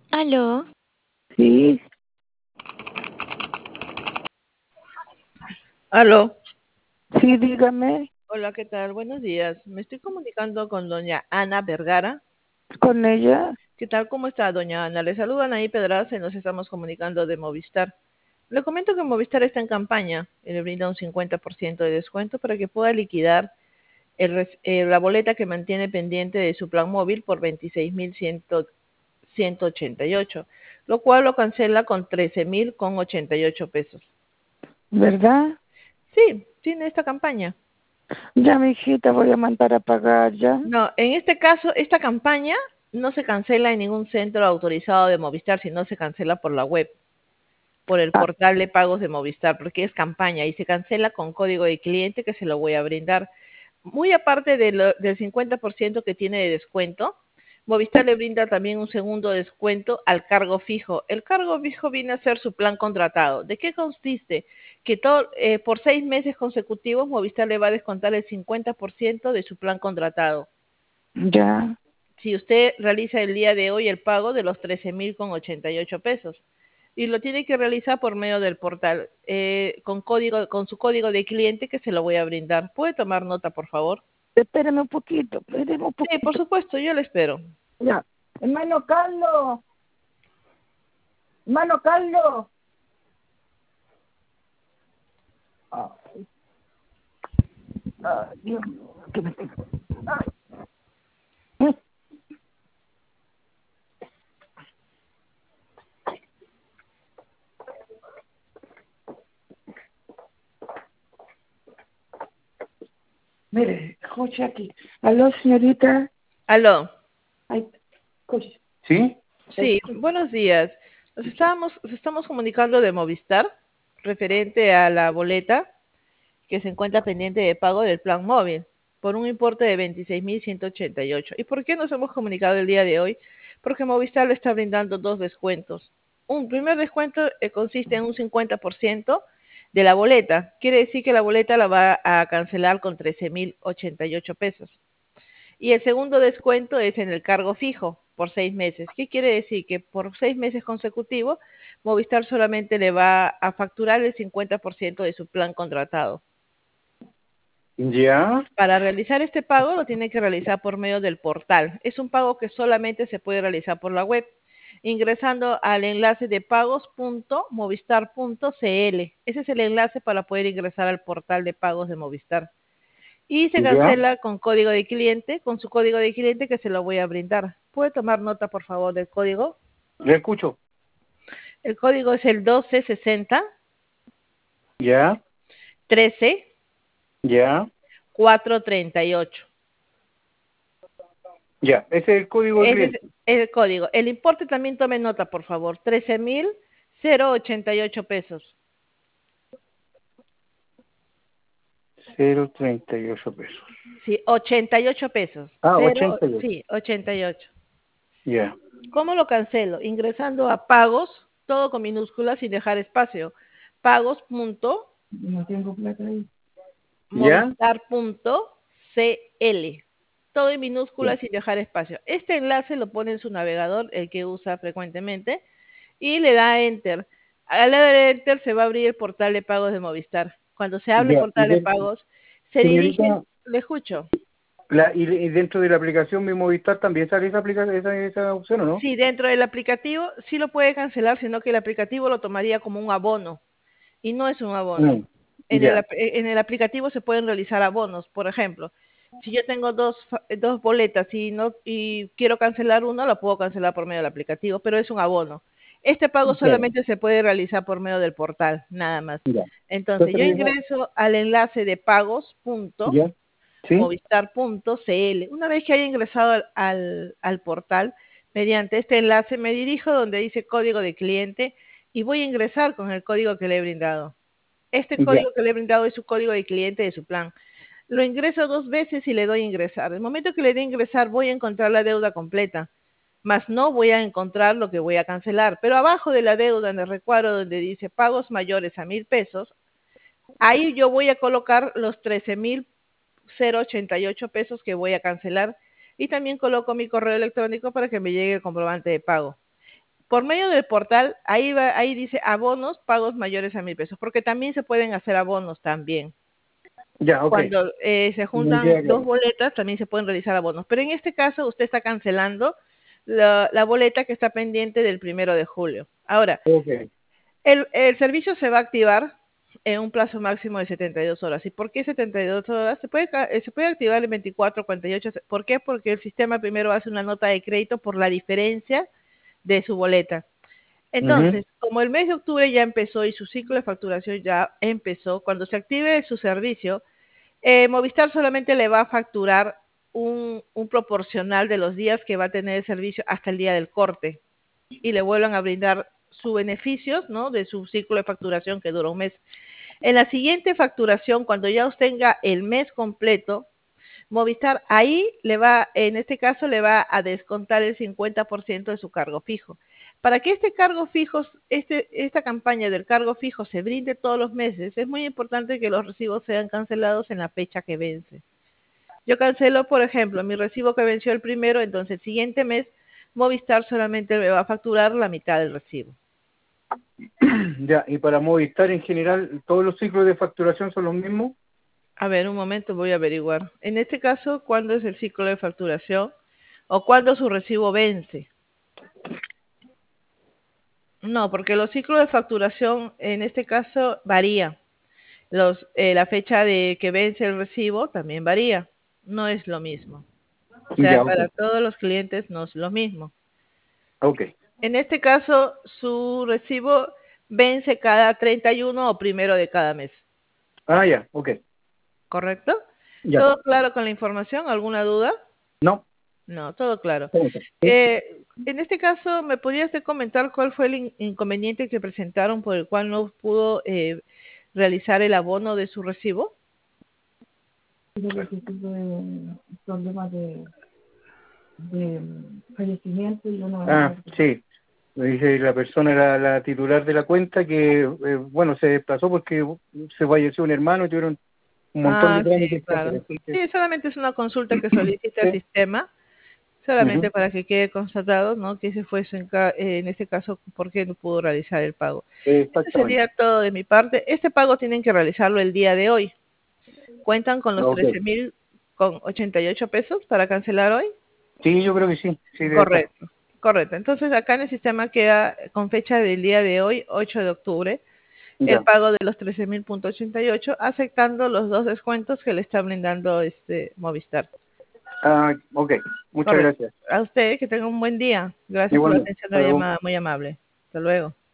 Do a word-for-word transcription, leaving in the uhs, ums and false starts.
Aló, Sí, Aló, sí, dígame, hola, ¿qué tal? Buenos días. Me estoy comunicando con doña Ana Vergara. con ella. ¿Qué tal? ¿Cómo está, doña Ana? Le saludan ahí Pedraza y nos estamos comunicando de Movistar. Le comento que Movistar está en campaña y le brinda un cincuenta por ciento de descuento para que pueda liquidar el res- eh, la boleta que mantiene pendiente de su plan móvil por veintiséis mil ciento ochenta y ocho, lo cual lo cancela con trece mil con ochenta y ocho pesos. ¿Verdad? Sí, tiene esta campaña. Ya, mi hijita, voy a mandar a pagar ya. No, en este caso, esta campaña no se cancela en ningún centro autorizado de Movistar, sino se cancela por la web, por el Ah, portal de pagos de Movistar, porque es campaña y se cancela con código de cliente que se lo voy a brindar. Muy aparte de lo- del cincuenta por ciento que tiene de descuento, Movistar le brinda también un segundo descuento al cargo fijo. El cargo fijo viene a ser su plan contratado. ¿De qué consiste? Que todo, eh, por seis meses consecutivos Movistar le va a descontar el cincuenta por ciento de su plan contratado ya. si usted realiza el día de hoy el pago de los trece mil con ochenta y ocho pesos. Y lo tiene que realizar por medio del portal, eh, con código, con su código de cliente que se lo voy a brindar. ¿Puede tomar nota, por favor? Espéreme un poquito, espéreme un Sí, por poquito. supuesto, yo le espero. Ya. Hermano Carlos, hermano Carlos. Ay, ay, Dios mío, que me tengo. Ay. Mm. Mire, escuche aquí. Aló, señorita. Aló. Ay, escuche. ¿Sí? Sí, Escuche. buenos días. Nos estábamos, nos estamos comunicando de Movistar referente a la boleta que se encuentra pendiente de pago del plan móvil por un importe de veintiséis mil ciento ochenta y ocho. ¿Y por qué nos hemos comunicado el día de hoy? Porque Movistar le está brindando dos descuentos. Un primer descuento eh, consiste en un cincuenta por ciento de la boleta. Quiere decir que la boleta la va a cancelar con trece mil ochenta y ocho pesos. Y el segundo descuento es en el cargo fijo por seis meses. ¿Qué quiere decir? Que por seis meses consecutivos, Movistar solamente le va a facturar el cincuenta por ciento de su plan contratado. Ya, Para realizar este pago lo tiene que realizar por medio del portal. Es un pago que solamente se puede realizar por la web, ingresando al enlace de pagos punto movistar punto c l. Ese es el enlace para poder ingresar al portal de pagos de Movistar. Y se ya, cancela con código de cliente, con su código de cliente que se lo voy a brindar. ¿Puede tomar nota, por favor, del código? le escucho. El código es el doce sesenta Ya, trece ya, cuatrocientos treinta y ocho. ya. Ese es el código de Ese es cliente. el código. El importe también tome nota, por favor. trece mil ochenta y ocho pesos. Cero treinta y ocho pesos. Sí, ochenta y ocho pesos. Ah, Cero, ochenta y ocho. sí, ochenta y ocho. Ya, ¿Cómo lo cancelo? Ingresando a pagos, todo con minúsculas sin dejar espacio. Pagos punto No tengo plata ahí. ya, movistar punto c l. Todo en ya, minúsculas sin dejar espacio. Este enlace lo pone en su navegador, el que usa frecuentemente, y le da Enter. Al dar Enter se va a abrir el portal de pagos de Movistar. Cuando se hable ya. Y portal de de- pagos, se dirige, señorita, le escucho. la, y, y dentro de la aplicación Mi Movistar también sale esa, aplicación, esa, esa opción, ¿o no? Sí, dentro del aplicativo sí lo puede cancelar, sino que el aplicativo lo tomaría como un abono y no es un abono. Mm, En el, ya, ap- en el aplicativo se pueden realizar abonos. Por ejemplo, si yo tengo dos, fa- dos boletas y, no, y quiero cancelar una, lo puedo cancelar por medio del aplicativo, pero es un abono. Este pago claro, solamente se puede realizar por medio del portal, nada más. ya. Entonces, yo Entonces, esa- ingreso al enlace de pagos punto ya, ¿sí? movistar punto c l. Una vez que haya ingresado al, al, al portal, mediante este enlace me dirijo donde dice código de cliente y voy a ingresar con el código que le he brindado. Este Ya, código que le he brindado es su código de cliente de su plan. Lo ingreso dos veces y le doy a ingresar. El momento que le dé a ingresar voy a encontrar la deuda completa, mas no voy a encontrar lo que voy a cancelar. Pero abajo de la deuda, en el recuadro donde dice pagos mayores a mil pesos, ahí yo voy a colocar los trece mil ochenta y ocho pesos que voy a cancelar y también coloco mi correo electrónico para que me llegue el comprobante de pago. por medio del portal, ahí va, ahí dice abonos, pagos mayores a mil pesos, porque también se pueden hacer abonos también. Ya, ok. Cuando eh, se Me juntan queda dos claro. boletas, también se pueden realizar abonos. Pero en este caso, usted está cancelando la, la boleta que está pendiente del primero de julio. Ahora, Ok. el, el servicio se va a activar en un plazo máximo de setenta y dos horas. ¿Y por qué setenta y dos horas? Se puede, se puede activar en veinticuatro, cuarenta y ocho. ¿Por qué? Porque el sistema primero hace una nota de crédito por la diferencia de su boleta. Entonces, uh-huh. como el mes de octubre ya empezó y su ciclo de facturación ya empezó, cuando se active su servicio, eh, Movistar solamente le va a facturar un, un proporcional de los días que va a tener el servicio hasta el día del corte y le vuelvan a brindar sus beneficios, ¿no? De su ciclo de facturación que dura un mes. En la siguiente facturación, cuando ya usted tenga el mes completo, Movistar ahí le va, en este caso le va a descontar el cincuenta por ciento de su cargo fijo. Para que este cargo fijo, este, esta campaña del cargo fijo se brinde todos los meses, es muy importante que los recibos sean cancelados en la fecha que vence. Yo cancelo, por ejemplo, mi recibo que venció el primero, entonces el siguiente mes Movistar solamente me va a facturar la mitad del recibo. Ya, y para Movistar en general, ¿todos los ciclos de facturación son los mismos? A ver, un momento, voy a averiguar. En este caso, ¿cuándo es el ciclo de facturación? ¿O cuándo su recibo vence? No, porque los ciclos de facturación, en este caso, varía. Los, eh, la fecha de que vence el recibo también varía. No es lo mismo. O sea, Ya, para okay. todos los clientes no es lo mismo. Ok. En este caso, su recibo vence cada treinta y uno o primero de cada mes. Ah, ya, ok. ¿Correcto? Ya. ¿Todo claro con la información? ¿Alguna duda? No. No, todo claro. ¿Sí? Eh, en este caso, ¿me podrías comentar cuál fue el in inconveniente que presentaron por el cual no pudo eh, realizar el abono de su recibo? Problemas de, de fallecimiento y uno... Ah, sí. Me dice la persona, la, la titular de la cuenta, que, eh, bueno, se desplazó porque se falleció un hermano y tuvieron un montón de Ah, sí, trámites que hacer. claro. Así que... Sí, solamente es una consulta que solicita el Sí. sistema, solamente Uh-huh. para que quede constatado, ¿no? Que ese fue su enca en este caso, por qué no pudo realizar el pago. Eso Exactamente. sería todo de mi parte. Este pago tienen que realizarlo el día de hoy. ¿Cuentan con los Okay. trece mil con ochenta y ocho pesos para cancelar hoy? Sí, yo creo que sí. Sí, debe estar. Correcto, correcto. Entonces acá en el sistema queda con fecha del día de hoy, ocho de octubre, el Ya. pago de los trece mil punto ochenta y ocho, aceptando los dos descuentos que le está brindando este Movistar. Ah, ok. Muchas Correcto. gracias. A usted, que tenga un buen día. Gracias por la Igualmente. atención de Hasta la luego. llamada, muy amable. Hasta luego.